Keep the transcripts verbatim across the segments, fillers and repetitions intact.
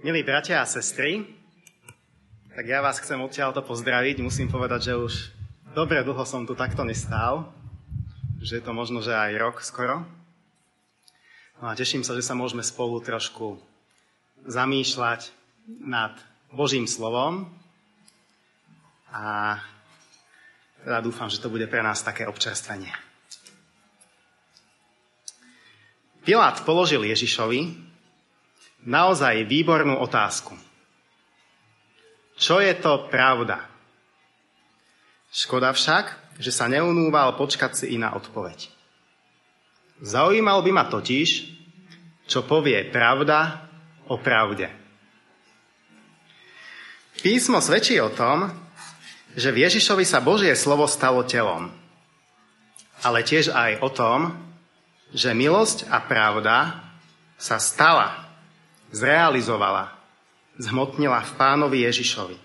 Milí bratia a sestry, tak ja vás chcem odtiaľto pozdraviť. Musím povedať, že už dobre dlho som tu takto nestál, že je to možno, že aj rok skoro. No a teším sa, že sa môžeme spolu trošku zamýšľať nad Božím slovom a teda dúfam, že to bude pre nás také občerstvenie. Pilát položil Ježišovi naozaj výbornú otázku. Čo je to pravda? Škoda však, že sa neunúval počkať si i na odpoveď. Zaujímal by ma totiž, čo povie pravda o pravde. Písmo svedčí o tom, že v Ježišovi sa Božie slovo stalo telom. Ale tiež aj o tom, že milosť a pravda sa stala, zrealizovala, zhmotnila v Pánovi Ježišovi.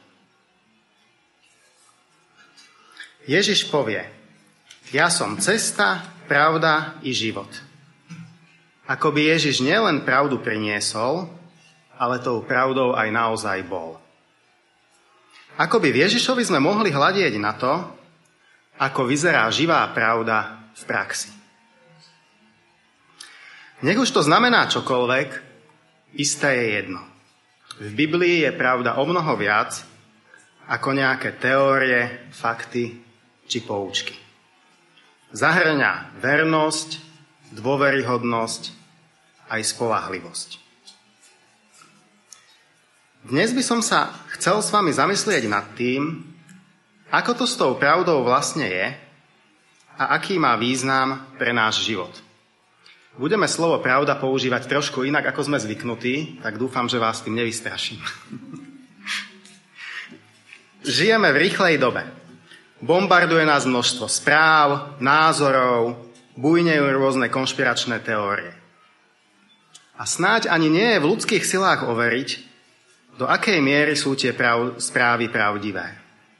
Ježiš povie, ja som cesta, pravda i život. Ako by Ježiš nielen pravdu priniesol, ale tou pravdou aj naozaj bol. Ako by v Ježišovi sme mohli hľadieť na to, ako vyzerá živá pravda v praxi. Nech už to znamená čokoľvek, isté je jedno. V Biblii je pravda o mnoho viac ako nejaké teórie, fakty či poučky. Zahŕňa vernosť, dôveryhodnosť aj spoľahlivosť. Dnes by som sa chcel s vami zamyslieť nad tým, ako to s tou pravdou vlastne je a aký má význam pre náš život. Budeme slovo pravda používať trošku inak, ako sme zvyknutí, tak dúfam, že vás tým nevystraším. Žijeme v rýchlej dobe. Bombarduje nás množstvo správ, názorov, bujnejú rôzne konšpiračné teórie. A snáď ani nie je v ľudských silách overiť, do akej miery sú tie prav- správy pravdivé.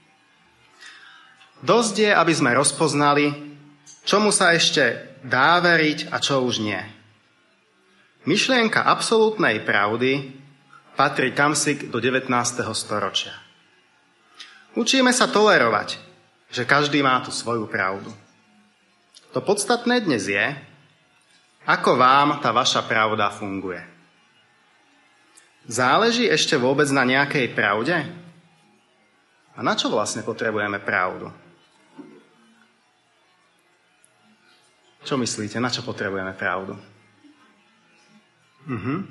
Dosť je, aby sme rozpoznali, čomu sa ešte dá veriť a čo už nie. Myšlienka absolútnej pravdy patrí kamsik do devätnásteho storočia. Učíme sa tolerovať, že každý má tu svoju pravdu. To podstatné dnes je, ako vám tá vaša pravda funguje. Záleží ešte vôbec na nejakej pravde? A na čo vlastne potrebujeme pravdu? Čo myslíte, na čo potrebujeme pravdu? Uh-huh.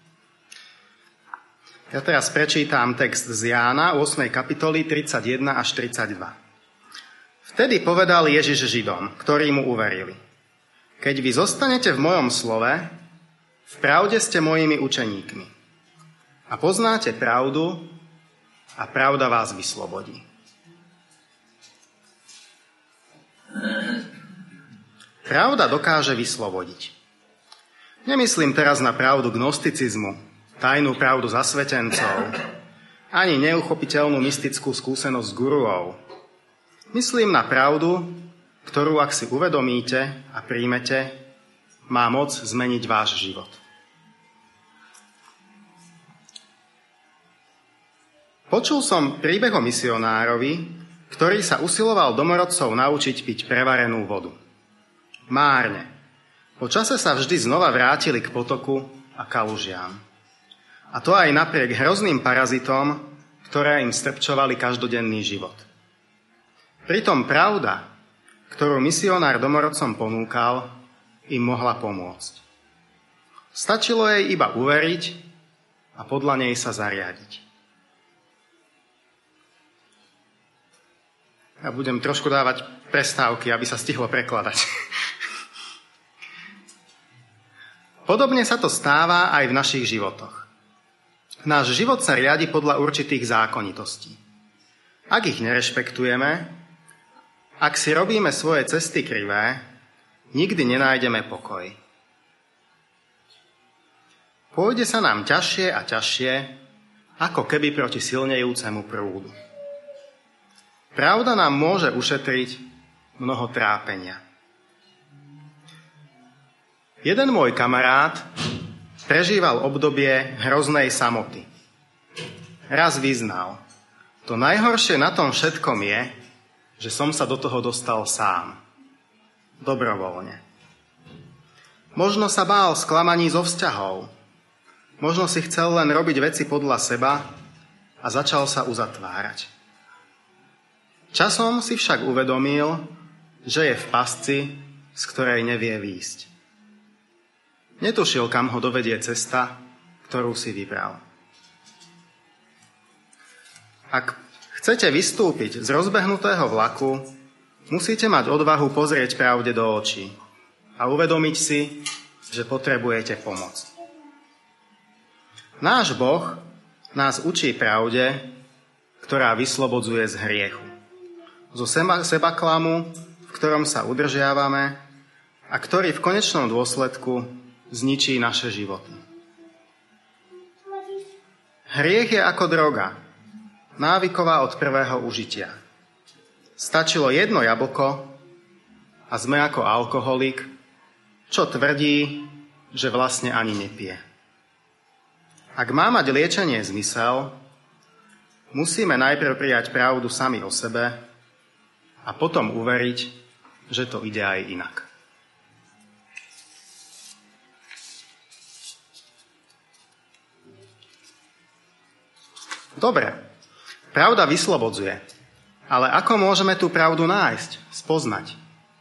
Ja teraz prečítam text z Jána, ôsmej kapitoly, tridsaťjeden až tridsaťdva. Vtedy povedal Ježiš Židom, ktorí mu uverili. Keď vy zostanete v mojom slove, v pravde ste mojimi učeníkmi. A poznáte pravdu a pravda vás vyslobodí. Pravda dokáže vyslobodiť. Nemyslím teraz na pravdu gnosticizmu, tajnú pravdu zasvetencov, ani neuchopiteľnú mystickú skúsenosť s guruou. Myslím na pravdu, ktorú, ak si uvedomíte a príjmete, má moc zmeniť váš život. Počul som príbeh o misionárovi, ktorý sa usiloval domorodcov naučiť piť prevarenú vodu. Márne. Po čase sa vždy znova vrátili k potoku a kalužiam. A to aj napriek hrozným parazitom, ktoré im strpčovali každodenný život. Pritom pravda, ktorú misionár domorodcom ponúkal, im mohla pomôcť. Stačilo jej iba uveriť a podľa nej sa zariadiť. Ja budem trošku dávať prestávky, aby sa stihlo prekladať. Podobne sa to stáva aj v našich životoch. Náš život sa riadi podľa určitých zákonitostí. Ak ich nerešpektujeme, ak si robíme svoje cesty krivé, nikdy nenájdeme pokoj. Pôjde sa nám ťažšie a ťažšie, ako keby proti silnejúcemu prúdu. Pravda nám môže ušetriť mnoho trápenia. Jeden môj kamarát prežíval obdobie hroznej samoty. raz vyznal: to najhoršie na tom všetkom je, že som sa do toho dostal sám. Dobrovoľne. Možno sa bál sklamaní zo vzťahov. Možno si chcel len robiť veci podľa seba a začal sa uzatvárať. Časom si však uvedomil, že je v pasci, z ktorej nevie výjsť. Netušil, kam ho dovedie cesta, ktorú si vybral. Ak chcete vystúpiť z rozbehnutého vlaku, musíte mať odvahu pozrieť pravde do očí a uvedomiť si, že potrebujete pomoc. Náš Boh nás učí pravde, ktorá vyslobodzuje z hriechu, zo seba, sebaklamu, v ktorom sa udržiavame a ktorý v konečnom dôsledku zničí naše životy. Hriech je ako droga, návyková od prvého užitia. Stačilo jedno jablko a sme ako alkoholik, čo tvrdí, že vlastne ani nepije. Ak má mať liečenie zmysel, musíme najprv prijať pravdu sami o sebe a potom uveriť, že to ide aj inak. Dobre, pravda vyslobodzuje, ale ako môžeme tú pravdu nájsť, spoznať?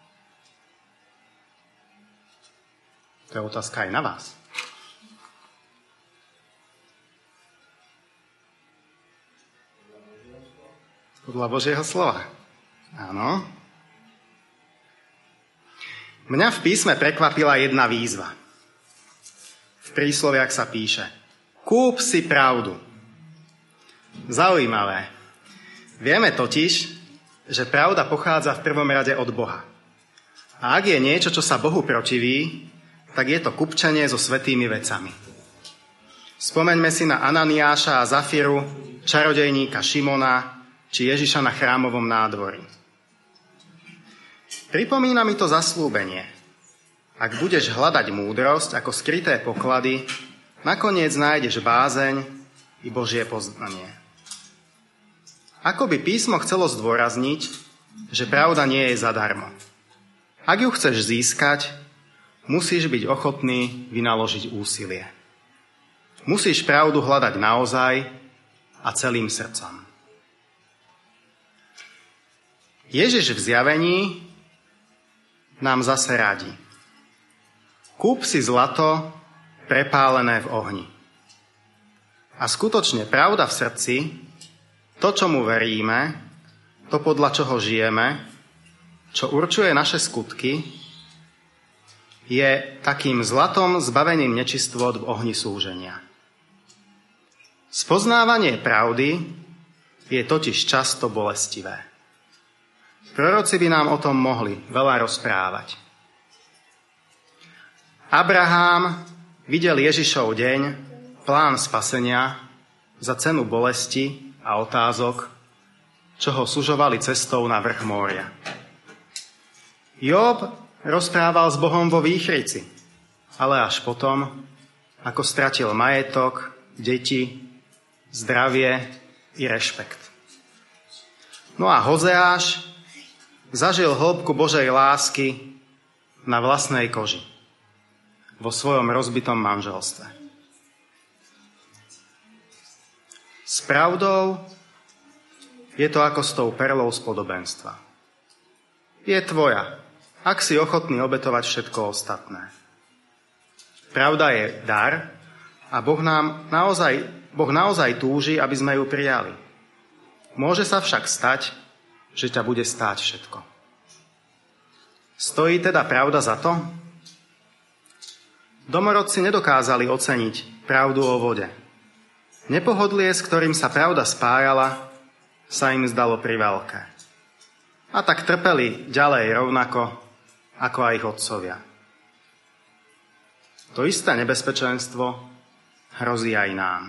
To je otázka aj na vás. Podľa Božieho slova. Áno. Mňa v písme prekvapila jedna výzva. V prísloviach sa píše: kúp si pravdu. Zaujímavé. Vieme totiž, že pravda pochádza v prvom rade od Boha. A ak je niečo, čo sa Bohu protiví, tak je to kupčenie so svätými vecami. Spomeňme si na Ananiáša a Zafiru, čarodejníka Šimona, či Ježiša na chrámovom nádvorí. Pripomína mi to zasľúbenie. Ak budeš hľadať múdrosť ako skryté poklady, nakoniec nájdeš bázeň i Božie poznanie. Ako by písmo chcelo zdôrazniť, že pravda nie je zadarmo. Ak ju chceš získať, musíš byť ochotný vynaložiť úsilie. Musíš pravdu hľadať naozaj a celým srdcom. Ježiš v zjavení nám zase radí: kúp si zlato prepálené v ohni. A skutočne pravda v srdci, to, čomu veríme, to, podľa čoho žijeme, čo určuje naše skutky, je takým zlatom zbaveným nečistôt v ohni súženia. Spoznávanie pravdy je totiž často bolestivé. Proroci by nám o tom mohli veľa rozprávať. Abrahám videl Ježišov deň, plán spasenia, za cenu bolesti a otázok, čo ho sužovali cestou na vrch mória. Job rozprával s Bohom vo výchrici, ale až potom, ako stratil majetok, deti, zdravie i rešpekt. No a Hozeáš zažil hĺbku Božej lásky na vlastnej koži, vo svojom rozbitom manželstve. S pravdou je to ako s tou perlou z podobenstva. Je tvoja, ak si ochotný obetovať všetko ostatné. Pravda je dar a Boh nám naozaj, Boh naozaj túži, aby sme ju prijali. Môže sa však stať, že ťa bude stáť všetko. Stojí teda pravda za to? Domorodci nedokázali oceniť pravdu o vode. Nepohodlie, s ktorým sa pravda spájala, sa im zdalo priveľké. A tak trpeli ďalej rovnako, ako aj ich otcovia. To isté nebezpečenstvo hrozí aj nám.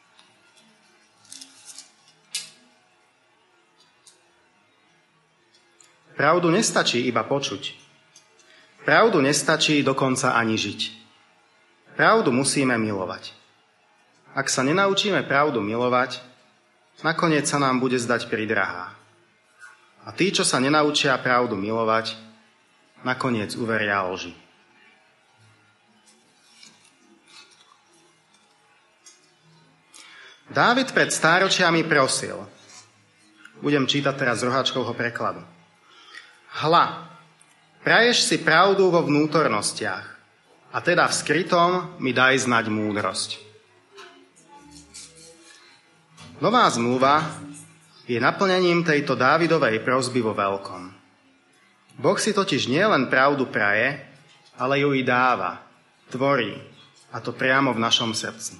Pravdu nestačí iba počuť. Pravdu nestačí dokonca ani žiť. Pravdu musíme milovať. Ak sa nenaučíme pravdu milovať, nakoniec sa nám bude zdať pridrahá. A tí, čo sa nenaučia pravdu milovať, nakoniec uveria lži. Dávid pred stáročiami prosil. Budem čítať teraz z Roháčkovho prekladu. Hľa, praješ si pravdu vo vnútornostiach, a teda v skrytom mi daj znať múdrosť. Nová zmluva je naplnením tejto Dávidovej prosby vo veľkom. Boh si totiž nielen pravdu praje, ale ju i dáva, tvorí, a to priamo v našom srdci.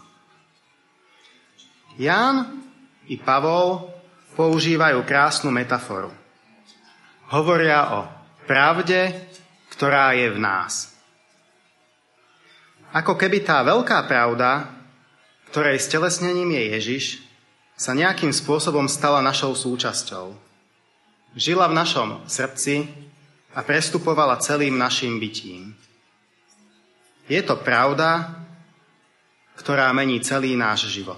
Ján i Pavol používajú krásnu metaforu. Hovoria o pravde, ktorá je v nás. Ako keby tá veľká pravda, ktorej stelesnením je Ježiš, sa nejakým spôsobom stala našou súčasťou. Žila v našom srdci a prestupovala celým našim bytím. Je to pravda, ktorá mení celý náš život.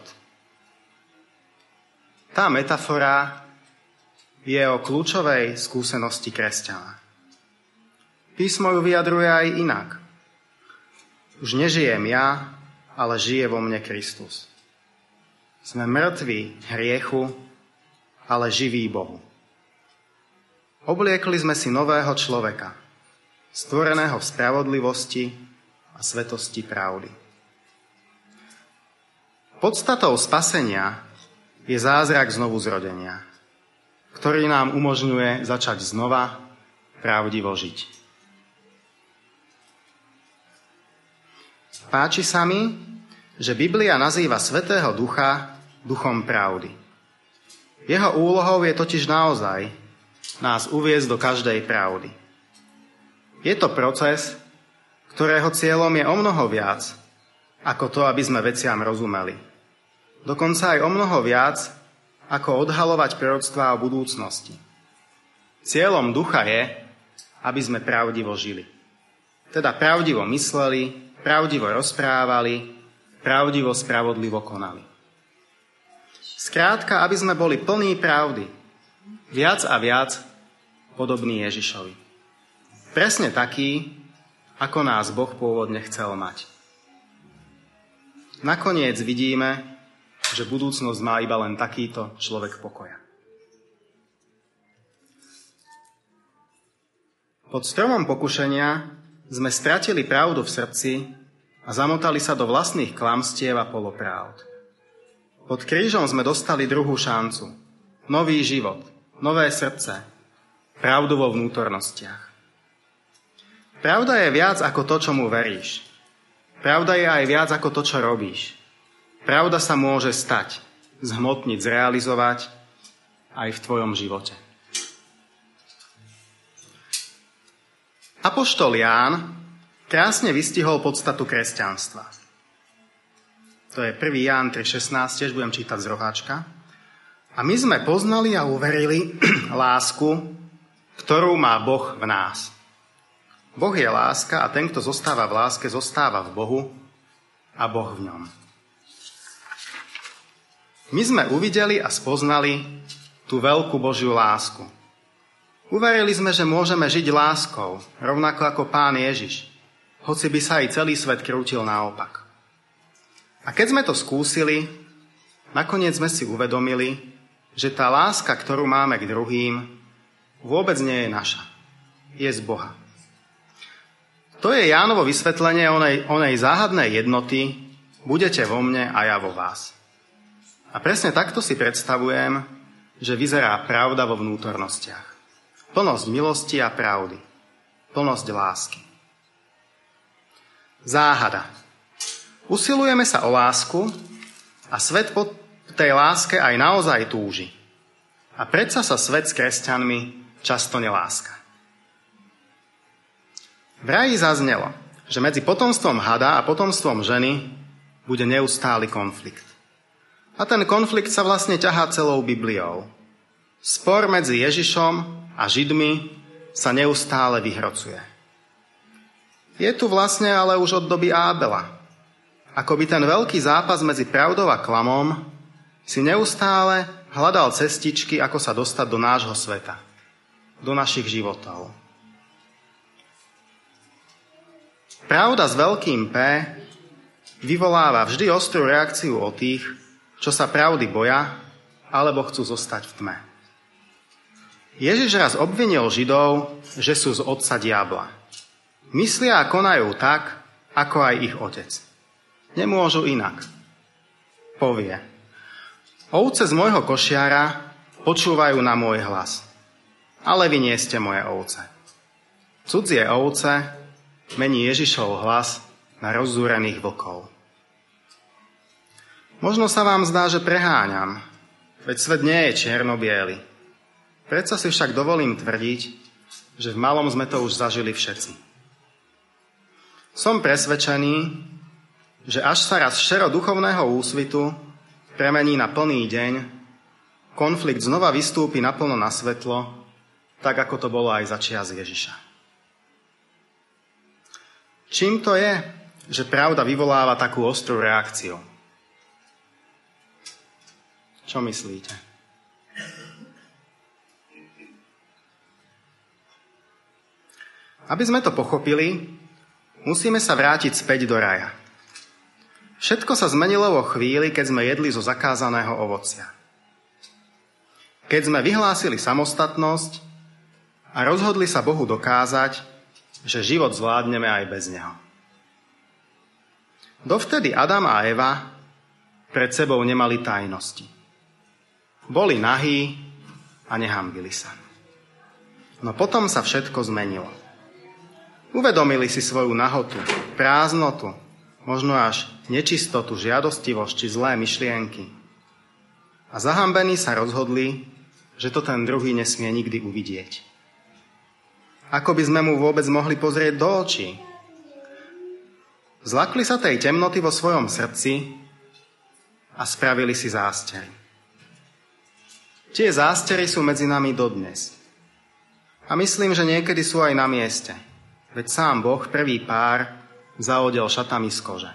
Tá metafora je o kľúčovej skúsenosti kresťana. Písmo ju vyjadruje aj inak. Už nežijem ja, ale žije vo mne Kristus. Sme mŕtvi hriechu, ale živí Bohu. Obliekli sme si nového človeka, stvoreného v spravodlivosti a svetosti pravdy. Podstatou spasenia je zázrak znovu zrodenia, ktorý nám umožňuje začať znova pravdivo žiť. Páči sa mi, že Biblia nazýva Svätého Ducha duchom pravdy. Jeho úlohou je totiž naozaj nás uviesť do každej pravdy. Je to proces, ktorého cieľom je omnoho viac, ako to, aby sme veciam rozumeli. Dokonca aj omnoho viac, ako odhalovať proroctvá o budúcnosti. Cieľom ducha je, aby sme pravdivo žili. Teda pravdivo mysleli, pravdivo rozprávali, pravdivo spravodlivo konali. Skrátka, aby sme boli plní pravdy, viac a viac podobný Ježišovi. Presne taký, ako nás Boh pôvodne chcel mať. Nakoniec vidíme, že budúcnosť má iba len takýto človek pokoja. Pod stromom pokušenia sme stratili pravdu v srdci a zamotali sa do vlastných klamstiev a polopravd. Pod krížom sme dostali druhú šancu, nový život, nové srdce, pravdu vo vnútornostiach. Pravda je viac ako to, čomu veríš. Pravda je aj viac ako to, čo robíš. Pravda sa môže stať, zhmotniť, zrealizovať aj v tvojom živote. Apoštol Ján krásne vystihol podstatu kresťanstva. To je prvý Ján tri šestnásť, tiež budem čítať z roháčka. A my sme poznali a uverili lásku, ktorú má Boh v nás. Boh je láska a ten, kto zostáva v láske, zostáva v Bohu a Boh v ňom. My sme uvideli a spoznali tú veľkú Božiu lásku. Uverili sme, že môžeme žiť láskou, rovnako ako Pán Ježiš, hoci by sa aj celý svet krútil naopak. A keď sme to skúsili, nakoniec sme si uvedomili, že tá láska, ktorú máme k druhým, vôbec nie je naša. Je z Boha. To je Jánovo vysvetlenie onej, onej záhadnej jednoty, budete vo mne a ja vo vás. A presne takto si predstavujem, že vyzerá pravda vo vnútornostiach. Plnosť milosti a pravdy. Plnosť lásky. Záhada. Usilujeme sa o lásku a svet po tej láske aj naozaj túži. A predsa sa svet s kresťanmi často neláska. V raji zaznelo, že medzi potomstvom hada a potomstvom ženy bude neustály konflikt. A ten konflikt sa vlastne ťahá celou Bibliou. Spor medzi Ježišom a Židmi sa neustále vyhrocuje. Je tu vlastne ale už od doby Ábela. Akoby ten veľký zápas medzi pravdou a klamom si neustále hľadal cestičky, ako sa dostať do nášho sveta, do našich životov. Pravda s veľkým P vyvoláva vždy ostrú reakciu od tých, čo sa pravdy boja, alebo chcú zostať v tme. Ježiš raz obvinil Židov, že sú z otca diabla. Myslia a konajú tak, ako aj ich otec. Nemôžu inak. Povie: ovce z môjho košiara počúvajú na môj hlas, ale vy nie ste moje ovce. Cudzie ovce mení Ježišov hlas na rozzúrených vlkov. Možno sa vám zdá, že preháňam, veď svet nie je čierno-biely. Predsa si však dovolím tvrdiť, že v malom sme to už zažili všetci. Som presvedčený, že až sa raz šero duchovného úsvitu premení na plný deň, konflikt znova vystúpi naplno na svetlo, tak ako to bolo aj za čias Ježiša. Čím to je, že pravda vyvoláva takú ostrú reakciu? Čo myslíte? Aby sme to pochopili, musíme sa vrátiť späť do raja. Všetko sa zmenilo vo chvíli, keď sme jedli zo zakázaného ovocia. Keď sme vyhlásili samostatnosť a rozhodli sa Bohu dokázať, že život zvládneme aj bez neho. Dovtedy Adam a Eva pred sebou nemali tajnosti. Boli nahí a nehambili sa. No potom sa všetko zmenilo. Uvedomili si svoju nahotu, prázdnotu, možno až nečistotu, žiadostivosť či zlé myšlienky. A zahambení sa rozhodli, že to ten druhý nesmie nikdy uvidieť. Ako by sme mu vôbec mohli pozrieť do očí? Zlakli sa tej temnoty vo svojom srdci a spravili si zástery. Tie zástery sú medzi nami dodnes. A myslím, že niekedy sú aj na mieste. Veď sám Boh prvý pár zaodel šatami z kože.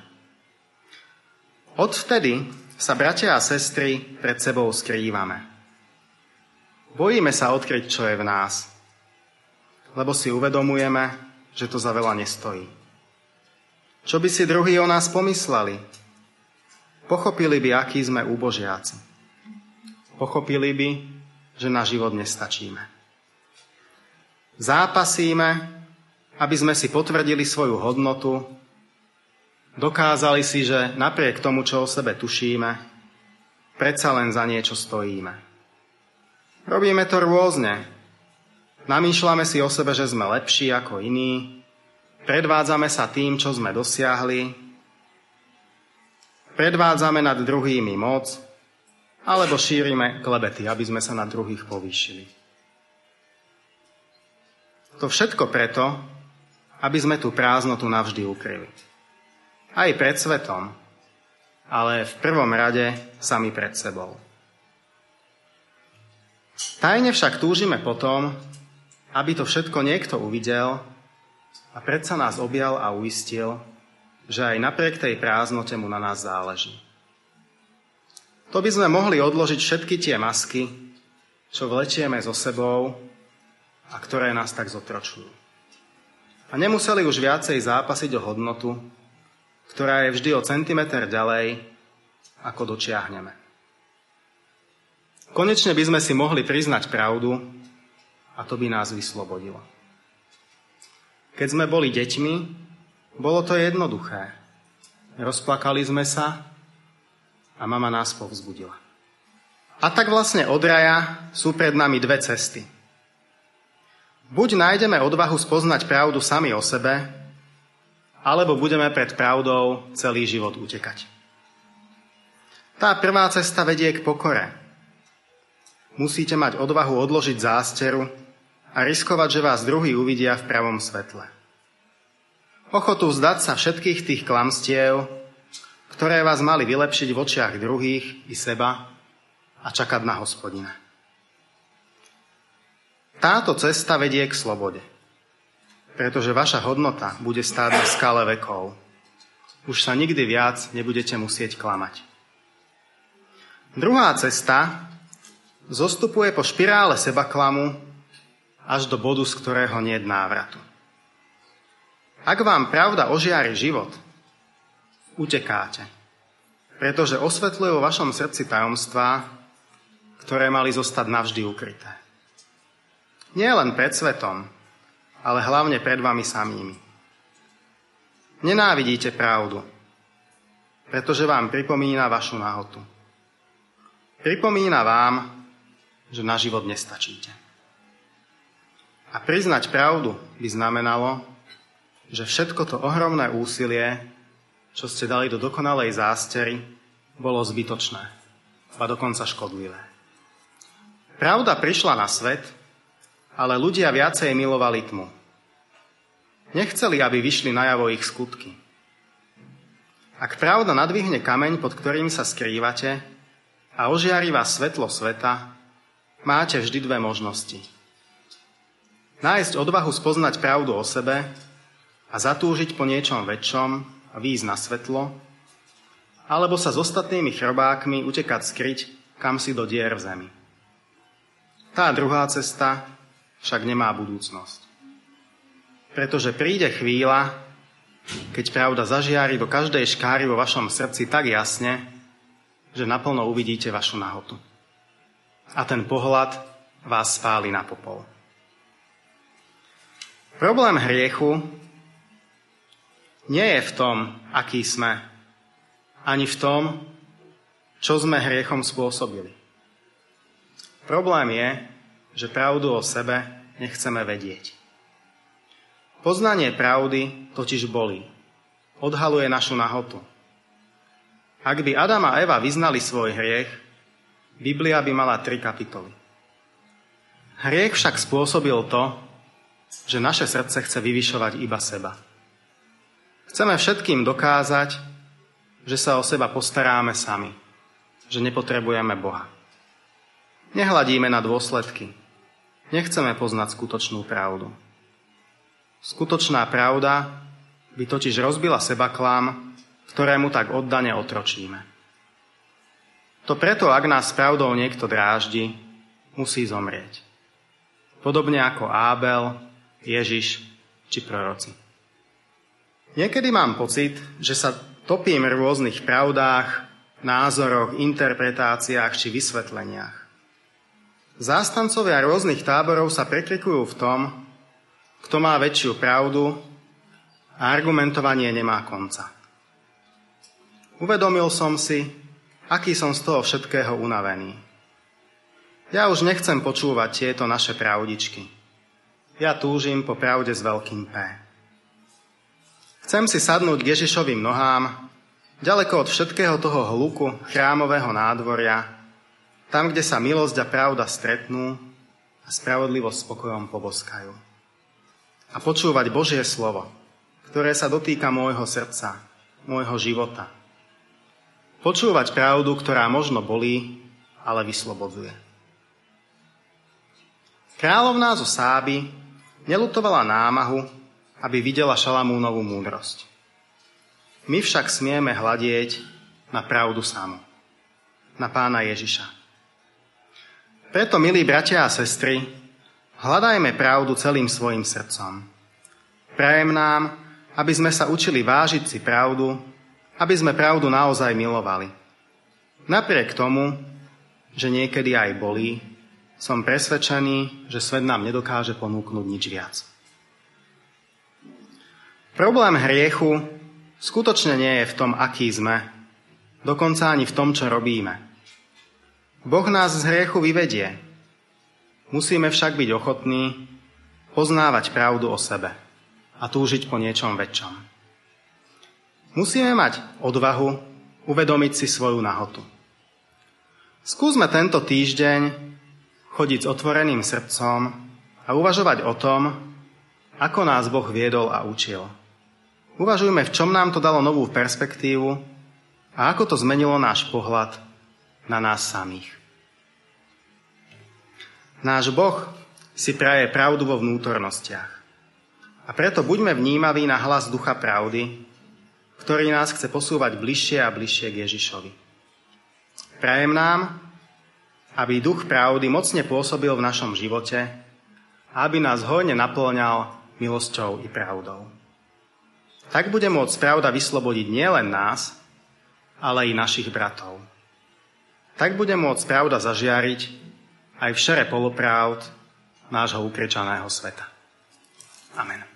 Odvtedy sa, bratia a sestry, pred sebou skrývame. Bojíme sa odkryť, čo je v nás, lebo si uvedomujeme, že to za veľa nestojí. Čo by si druhí o nás pomysleli? Pochopili by, akí sme úbožiaci. Pochopili by, že na život nestačíme. Zápasíme, aby sme si potvrdili svoju hodnotu, dokázali si, že napriek tomu, čo o sebe tušíme, predsa len za niečo stojíme. Robíme to rôzne. Namýšľame si o sebe, že sme lepší ako iní, predvádzame sa tým, čo sme dosiahli, predvádzame nad druhými moc, alebo šírime klebety, aby sme sa na druhých povýšili. To všetko preto, aby sme tú prázdnotu navždy ukryli. Aj pred svetom, ale v prvom rade sami pred sebou. Tajne však túžime potom, aby to všetko niekto uvidel a predsa nás objal a uistil, že aj napriek tej prázdnote mu na nás záleží. To by sme mohli odložiť všetky tie masky, čo vlečieme so sebou a ktoré nás tak zotročujú. A nemuseli už viacej zápasiť o hodnotu, ktorá je vždy o centimeter ďalej, ako dočiahneme. Konečne by sme si mohli priznať pravdu a to by nás vyslobodilo. Keď sme boli deťmi, bolo to jednoduché. Rozplakali sme sa a mama nás povzbudila. A tak vlastne od raja sú pred nami dve cesty. Buď nájdeme odvahu spoznať pravdu sami o sebe, alebo budeme pred pravdou celý život utekať. Tá prvá cesta vedie k pokore. Musíte mať odvahu odložiť zásteru a riskovať, že vás druhí uvidia v pravom svetle. Ochotu vzdať sa všetkých tých klamstiev, ktoré vás mali vylepšiť v očiach druhých i seba a čakať na Hospodina. Táto cesta vedie k slobode, pretože vaša hodnota bude stáť na skale vekov. Už sa nikdy viac nebudete musieť klamať. Druhá cesta zostupuje po špirále sebaklamu až do bodu, z ktorého nie je návratu. Ak vám pravda ožiari život, utekáte, pretože osvetľuje vo vašom srdci tajomstvá, ktoré mali zostať navždy ukryté. Nie len pred svetom, ale hlavne pred vami samými. Nenávidíte pravdu, pretože vám pripomína vašu nahotu. Pripomína vám, že na život nestačíte. A priznať pravdu by znamenalo, že všetko to ohromné úsilie, čo ste dali do dokonalej zástery, bolo zbytočné, a dokonca škodlivé. Pravda prišla na svet, ale ľudia viacej milovali tmu. Nechceli, aby vyšli najavo ich skutky. Ak pravda nadvihne kameň, pod ktorým sa skrývate, a ožiari vás svetlo sveta, máte vždy dve možnosti. Nájsť odvahu spoznať pravdu o sebe a zatúžiť po niečom väčšom a výjsť na svetlo, alebo sa s ostatnými chrobákmi utekať skryť kam si do dier v zemi. Tá druhá cesta však nemá budúcnosť. Pretože príde chvíľa, keď pravda zažiari do každej škáry vo vašom srdci tak jasne, že naplno uvidíte vašu nahotu. A ten pohľad vás spáli na popol. Problém hriechu nie je v tom, aký sme, ani v tom, čo sme hriechom spôsobili. Problém je, že pravdu o sebe nechceme vedieť. Poznanie pravdy totiž bolí. Odhaluje našu nahotu. Ak by Adam a Eva vyznali svoj hriech, Biblia by mala tri kapitoly. Hriech však spôsobil to, že naše srdce chce vyvyšovať iba seba. Chceme všetkým dokázať, že sa o seba postaráme sami, že nepotrebujeme Boha. Nehľadíme na dôsledky. Nechceme poznať skutočnú pravdu. Skutočná pravda by totiž rozbila sebaklám, ktorému tak oddane otročíme. To preto, ak nás pravdou niekto dráždi, musí zomrieť. Podobne ako Ábel, Ježiš či proroci. Niekedy mám pocit, že sa topím v rôznych pravdách, názoroch, interpretáciách či vysvetleniach. Zástancovia rôznych táborov sa prekrikujú v tom, kto má väčšiu pravdu a argumentovanie nemá konca. Uvedomil som si, aký som z toho všetkého unavený. Ja už nechcem počúvať tieto naše pravdičky. Ja túžim po pravde s veľkým P. Chcem si sadnúť k Ježišovým nohám, ďaleko od všetkého toho hluku chrámového nádvoria, tam, kde sa milosť a pravda stretnú a spravodlivosť s pokojom poboskajú. A počúvať Božie slovo, ktoré sa dotýka môjho srdca, môjho života. Počúvať pravdu, ktorá možno bolí, ale vyslobodzuje. Kráľovná zo Sáby neľutovala námahu, aby videla Šalamúnovú múdrosť. My však smieme hľadieť na pravdu samu, na Pána Ježiša. Preto, milí bratia a sestry, hľadajme pravdu celým svojim srdcom. Prajem nám, aby sme sa učili vážiť si pravdu, aby sme pravdu naozaj milovali. Napriek tomu, že niekedy aj bolí, som presvedčený, že svet nám nedokáže ponúknuť nič viac. Problém hriechu skutočne nie je v tom, aký sme, dokonca ani v tom, čo robíme. Boh nás z hriechu vyvedie. Musíme však byť ochotní poznávať pravdu o sebe a túžiť po niečom väčšom. Musíme mať odvahu uvedomiť si svoju nahotu. Skúsme tento týždeň chodiť s otvoreným srdcom a uvažovať o tom, ako nás Boh viedol a učil. Uvažujme, v čom nám to dalo novú perspektívu a ako to zmenilo náš pohľad na nás samých. Náš Boh si praje pravdu vo vnútornostiach. A preto buďme vnímaví na hlas Ducha pravdy, ktorý nás chce posúvať bližšie a bližšie k Ježišovi. Prajem nám, aby duch pravdy mocne pôsobil v našom živote a aby nás hojne naplňal milosťou i pravdou. Tak bude môcť pravda vyslobodiť nielen nás, ale i našich bratov. Tak bude môcť pravda zažiariť aj v šere polopravd nášho ukrečaného sveta. Amen.